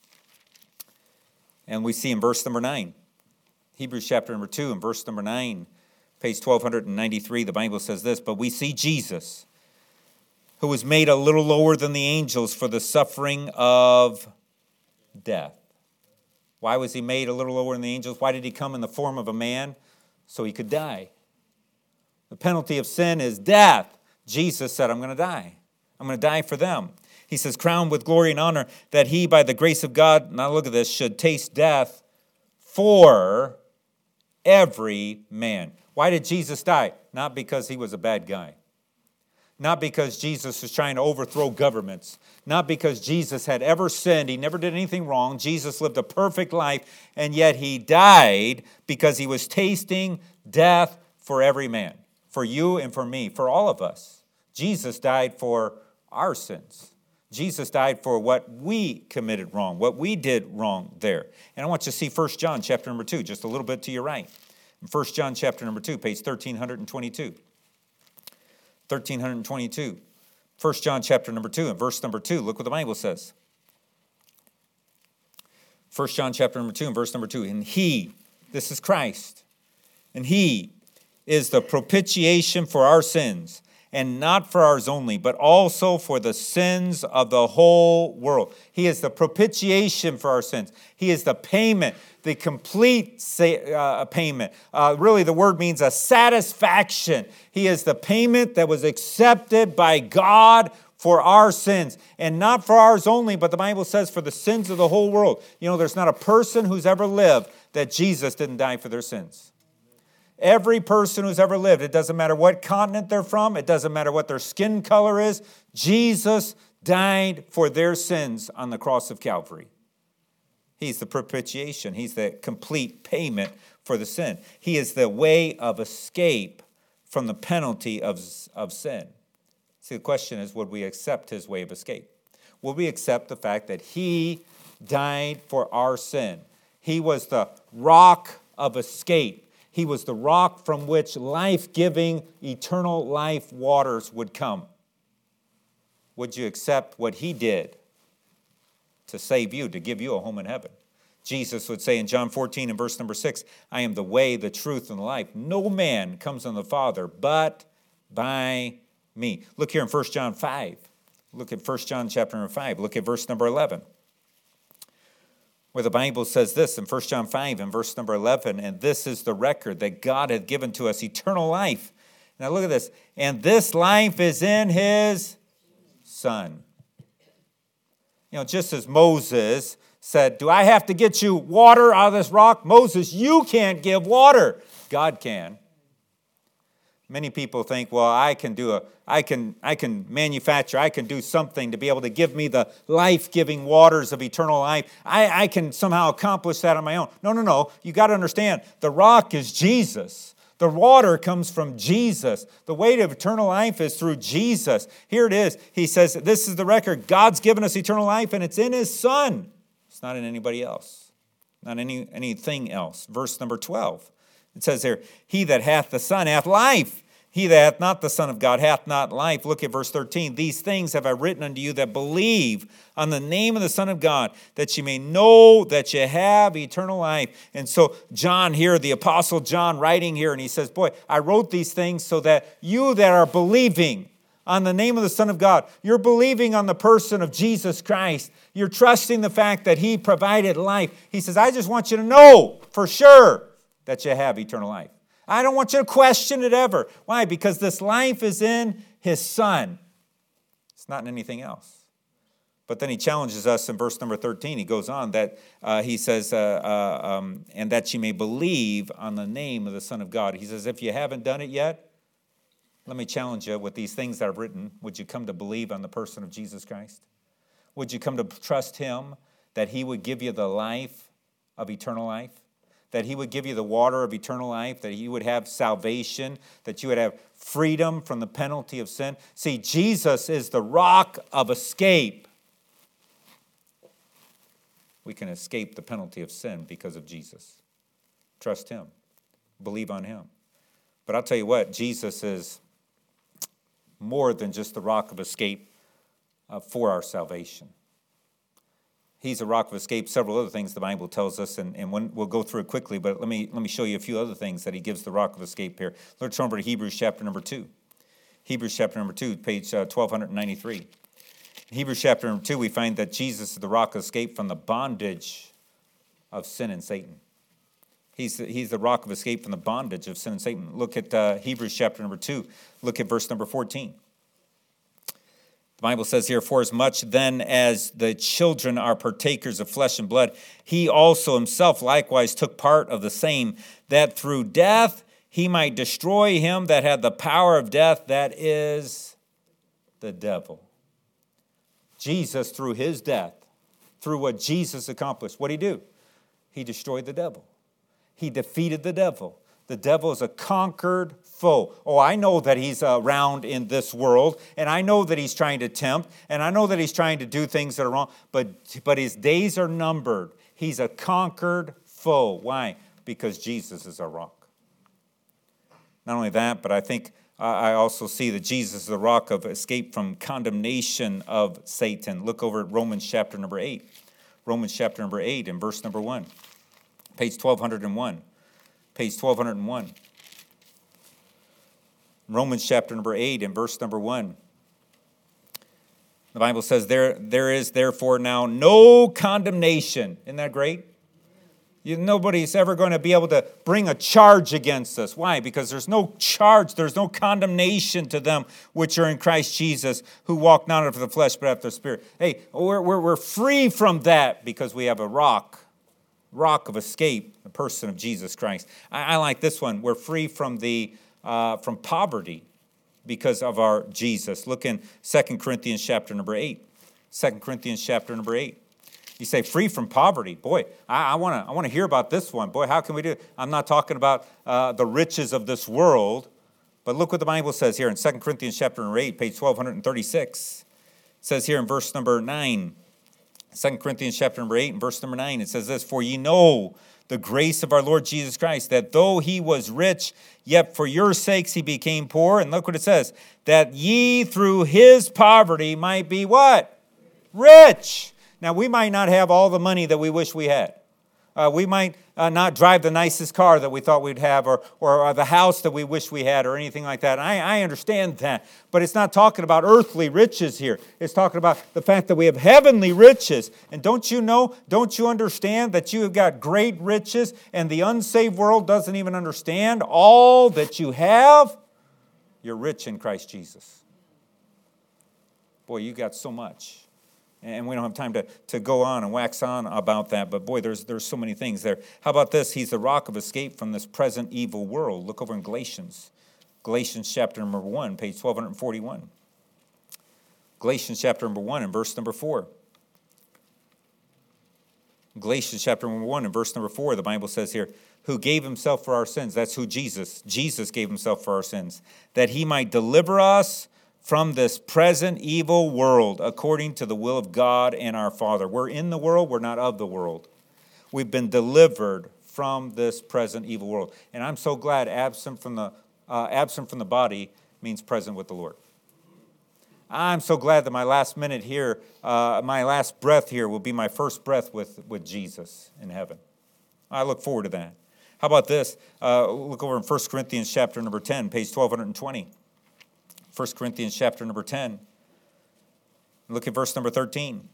And we see in verse number nine. Hebrews chapter number two and verse number nine, page twelve ninety-three, the Bible says this, but we see Jesus, who was made a little lower than the angels for the suffering of death. Why was he made a little lower than the angels? Why did he come in the form of a man? So he could die. The penalty of sin is death. Jesus said, I'm going to die. I'm going to die for them. He says, crowned with glory and honor, that he, by the grace of God, now look at this, should taste death for every man. Why did Jesus die? Not because he was a bad guy. Not because Jesus was trying to overthrow governments. Not because Jesus had ever sinned. He never did anything wrong. Jesus lived a perfect life, and yet he died because he was tasting death for every man. For you and for me, for all of us. Jesus died for our sins. Jesus died for what we committed wrong, what we did wrong there. And I want you to see First John chapter number two, just a little bit to your right. First John chapter number two, page thirteen twenty-two. thirteen twenty-two. First John chapter number two and verse number two. Look what the Bible says. First John chapter number two and verse number two. And he, this is Christ, and he is the propitiation for our sins, and not for ours only, but also for the sins of the whole world. He is the propitiation for our sins. He is the payment, the complete uh, payment. Uh, really, the word means a satisfaction. He is the payment that was accepted by God for our sins, and not for ours only, but the Bible says for the sins of the whole world. You know, there's not a person who's ever lived that Jesus didn't die for their sins. Every person who's ever lived, it doesn't matter what continent they're from, it doesn't matter what their skin color is, Jesus died for their sins on the cross of Calvary. He's the propitiation. He's the complete payment for the sin. He is the way of escape from the penalty of, of sin. See, the question is, would we accept his way of escape? Would we accept the fact that he died for our sin? He was the rock of escape. He was the rock from which life-giving, eternal life waters would come. Would you accept what he did to save you, to give you a home in heaven? Jesus would say in John fourteen and verse number six, I am the way, the truth, and the life. No man comes unto the Father but by me. Look here in First John five. Look at First John chapter number five. Look at verse number eleven. Where the Bible says this in First John five and verse number eleven, and this is the record that God hath given to us, eternal life. Now look at this. And this life is in his Son. You know, just as Moses said, do I have to get you water out of this rock? Moses, you can't give water. God can. Many people think, well, I can do a, I can, I can manufacture, I can do something to be able to give me the life-giving waters of eternal life. I, I can somehow accomplish that on my own. No, no, no. You got to understand, the rock is Jesus. The water comes from Jesus. The way to eternal life is through Jesus. Here it is. He says, this is the record. God's given us eternal life, and it's in His Son. It's not in anybody else. Not any anything else. Verse number twelve. It says here, he that hath the Son hath life. He that hath not the Son of God hath not life. Look at verse thirteen. These things have I written unto you that believe on the name of the Son of God, that you may know that you have eternal life. And so John here, the Apostle John writing here, and he says, boy, I wrote these things so that you that are believing on the name of the Son of God, you're believing on the person of Jesus Christ. You're trusting the fact that He provided life. He says, I just want you to know for sure that you have eternal life. I don't want you to question it ever. Why? Because this life is in His Son. It's not in anything else. But then he challenges us in verse number thirteen. He goes on that uh, he says, uh, uh, um, and that you may believe on the name of the Son of God. He says, if you haven't done it yet, let me challenge you with these things that I've written. Would you come to believe on the person of Jesus Christ? Would you come to trust Him that He would give you the life of eternal life? That He would give you the water of eternal life, that you would have salvation, that you would have freedom from the penalty of sin. See, Jesus is the rock of escape. We can escape the penalty of sin because of Jesus. Trust Him. Believe on Him. But I'll tell you what, Jesus is more than just the rock of escape uh, for our salvation. He's a rock of escape. Several other things the Bible tells us, and, and when, we'll go through it quickly, but let me let me show you a few other things that He gives the rock of escape here. Let's turn over to Hebrews chapter number two. Hebrews chapter number two, page uh, twelve ninety-three. In Hebrews chapter number two, we find that Jesus is the rock of escape from the bondage of sin and Satan. He's the, he's the rock of escape from the bondage of sin and Satan. Look at uh, Hebrews chapter number two. Look at verse number fourteen. The Bible says here, for as much then as the children are partakers of flesh and blood, He also Himself likewise took part of the same, that through death He might destroy him that had the power of death, that is the devil. Jesus, through His death, through what Jesus accomplished, what did He do? He destroyed the devil. He defeated the devil. The devil is a conquered foe. Oh, I know that he's around in this world, and I know that he's trying to tempt, and I know that he's trying to do things that are wrong, but, but his days are numbered. He's a conquered foe. Why? Because Jesus is our rock. Not only that, but I think uh, I also see that Jesus is the rock of escape from condemnation of Satan. Look over at Romans chapter number eight. Romans chapter number eight and verse number one. Page twelve oh one. Page twelve oh one. Romans chapter number eight and verse number one. The Bible says, there, there is therefore now no condemnation. Isn't that great? You, nobody's ever going to be able to bring a charge against us. Why? Because there's no charge, there's no condemnation to them which are in Christ Jesus, who walk not after the flesh, but after the Spirit. Hey, we're, we're, we're free from that because we have a rock. Rock of escape, the person of Jesus Christ. I, I like this one. We're free from the uh, from poverty because of our Jesus. Look in Second Corinthians chapter number eight. Second Corinthians chapter number eight. You say free from poverty. Boy, I want to I want to hear about this one. Boy, how can we do it? I'm not talking about uh, the riches of this world, but look what the Bible says here in Second Corinthians chapter number eight, page twelve thirty-six. It says here in verse number nine. Second Corinthians chapter number eight and verse number nine, it says this, for ye know the grace of our Lord Jesus Christ, that though He was rich, yet for your sakes He became poor. And look what it says, that ye through His poverty might be what? Rich. Now, we might not have all the money that we wish we had. Uh, we might uh, not drive the nicest car that we thought we'd have, or, or uh, the house that we wish we had, or anything like that. I, I understand that. But it's not talking about earthly riches here. It's talking about the fact that we have heavenly riches. And don't you know, don't you understand that you have got great riches, and the unsaved world doesn't even understand all that you have? You're rich in Christ Jesus. Boy, you got so much. And we don't have time to, to go on and wax on about that. But boy, there's there's so many things there. How about this? He's the rock of escape from this present evil world. Look over in Galatians. Galatians chapter number one, page twelve forty-one. Galatians chapter number one and verse number four. Galatians chapter number one and verse number four, the Bible says here, who gave himself for our sins. That's who Jesus. Jesus gave himself for our sins. That he might deliver us from this present evil world, according to the will of God and our Father. We're in the world, we're not of the world. We've been delivered from this present evil world. And I'm so glad absent from the uh, absent from the body means present with the Lord. I'm so glad that my last minute here, uh, my last breath here will be my first breath with, with Jesus in heaven. I look forward to that. How about this? Uh, look over in First Corinthians chapter number ten, page twelve twenty. First Corinthians chapter number ten. Look at verse number thirteen.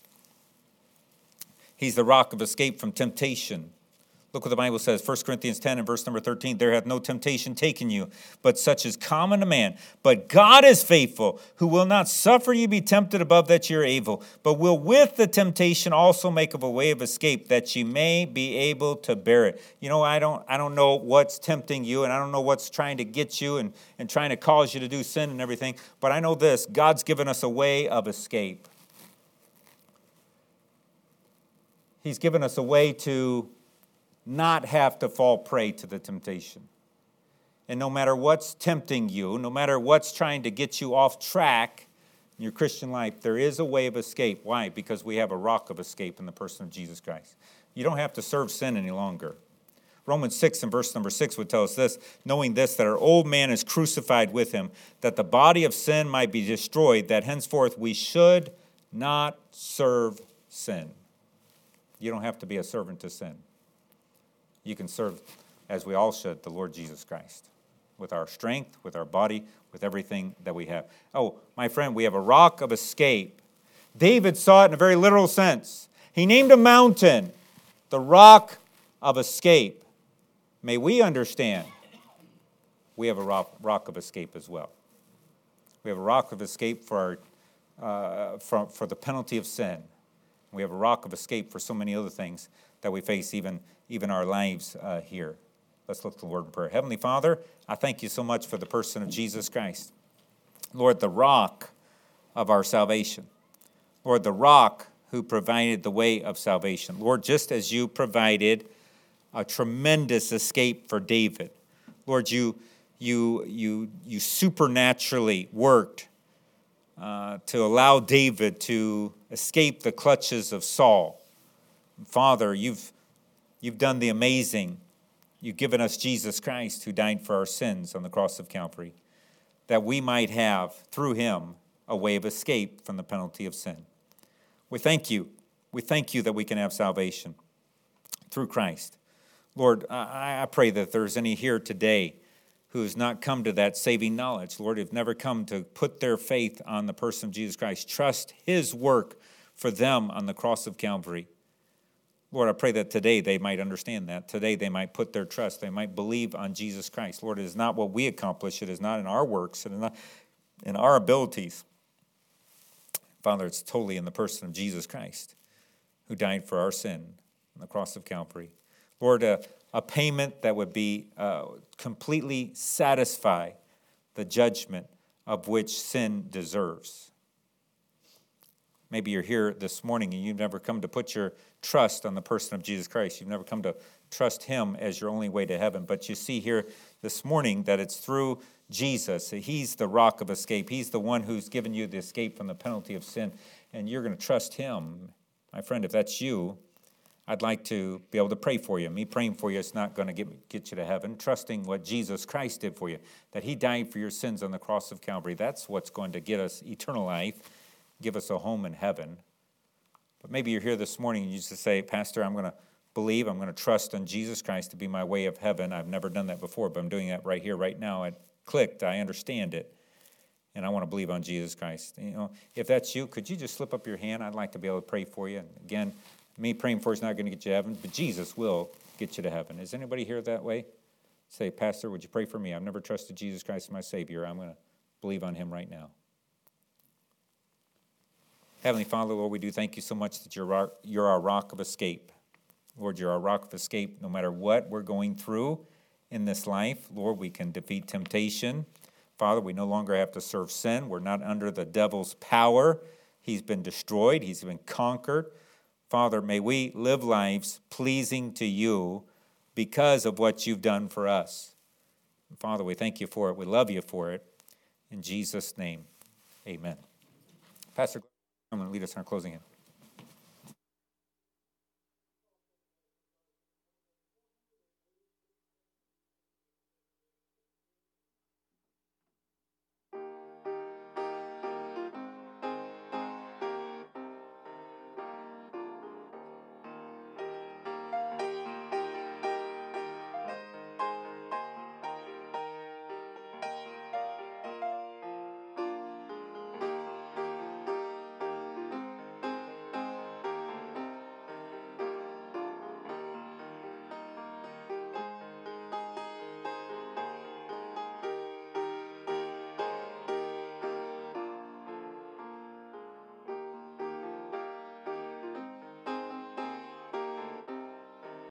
He's the rock of escape from temptation. Look what the Bible says, First Corinthians ten and verse number thirteen. There hath no temptation taken you, but such is common to man. But God is faithful, who will not suffer you be tempted above that ye are able, but will with the temptation also make of a way of escape, that ye may be able to bear it. You know, I don't I don't know what's tempting you, and I don't know what's trying to get you and, and trying to cause you to do sin and everything, but I know this, God's given us a way of escape. He's given us a way to not have to fall prey to the temptation. And no matter what's tempting you, no matter what's trying to get you off track in your Christian life, there is a way of escape. Why? Because we have a rock of escape in the person of Jesus Christ. You don't have to serve sin any longer. Romans six and verse number six would tell us this, knowing this, that our old man is crucified with him, that the body of sin might be destroyed, that henceforth we should not serve sin. You don't have to be a servant to sin. You can serve, as we all should, the Lord Jesus Christ, with our strength, with our body, with everything that we have. Oh, my friend, we have a rock of escape. David saw it in a very literal sense. He named a mountain the rock of escape. May we understand we have a rock, rock of escape as well. We have a rock of escape for, our, uh, for, for the penalty of sin. We have a rock of escape for so many other things that we face even, even our lives uh, here. Let's look to the Lord in prayer. Heavenly Father, I thank you so much for the person of Jesus Christ. Lord, the rock of our salvation. Lord, the rock who provided the way of salvation. Lord, just as you provided a tremendous escape for David. Lord, you, you, you, you supernaturally worked uh, to allow David to escape the clutches of Saul. Father, you've, you've done the amazing. You've given us Jesus Christ, who died for our sins on the cross of Calvary, that we might have, through him, a way of escape from the penalty of sin. We thank you. We thank you that we can have salvation through Christ. Lord, I, I pray that if there's any here today who has not come to that saving knowledge, Lord, have never come to put their faith on the person of Jesus Christ, trust his work for them on the cross of Calvary. Lord, I pray that today they might understand that. Today they might put their trust. They might believe on Jesus Christ. Lord, it is not what we accomplish. It is not in our works. It is not in our abilities. Father, it's totally in the person of Jesus Christ, who died for our sin on the cross of Calvary. Lord, a, a payment that would be uh, completely satisfy the judgment of which sin deserves. Maybe you're here this morning and you've never come to put your trust on the person of Jesus Christ. You've never come to trust him as your only way to heaven. But you see here this morning that it's through Jesus. He's the rock of escape. He's the one who's given you the escape from the penalty of sin. And you're going to trust him. My friend, if that's you, I'd like to be able to pray for you. Me praying for you is not going to get, get you to heaven. Trusting what Jesus Christ did for you, that he died for your sins on the cross of Calvary. That's what's going to get us eternal life, give us a home in heaven. But maybe you're here this morning and you just say, Pastor, I'm going to believe, I'm going to trust in Jesus Christ to be my way of heaven. I've never done that before, but I'm doing that right here, right now. I clicked, I understand it, and I want to believe on Jesus Christ. You know, if that's you, could you just slip up your hand? I'd like to be able to pray for you. And again, me praying for you is not going to get you to heaven, but Jesus will get you to heaven. Is anybody here that way? Say, Pastor, would you pray for me? I've never trusted Jesus Christ as my Savior. I'm going to believe on him right now. Heavenly Father, Lord, we do thank you so much that you're our, you're our rock of escape. Lord, you're our rock of escape no matter what we're going through in this life. Lord, we can defeat temptation. Father, we no longer have to serve sin. We're not under the devil's power. He's been destroyed. He's been conquered. Father, may we live lives pleasing to you because of what you've done for us. Father, we thank you for it. We love you for it. In Jesus' name, amen. Pastor, I'm going to lead us in our closing hymn.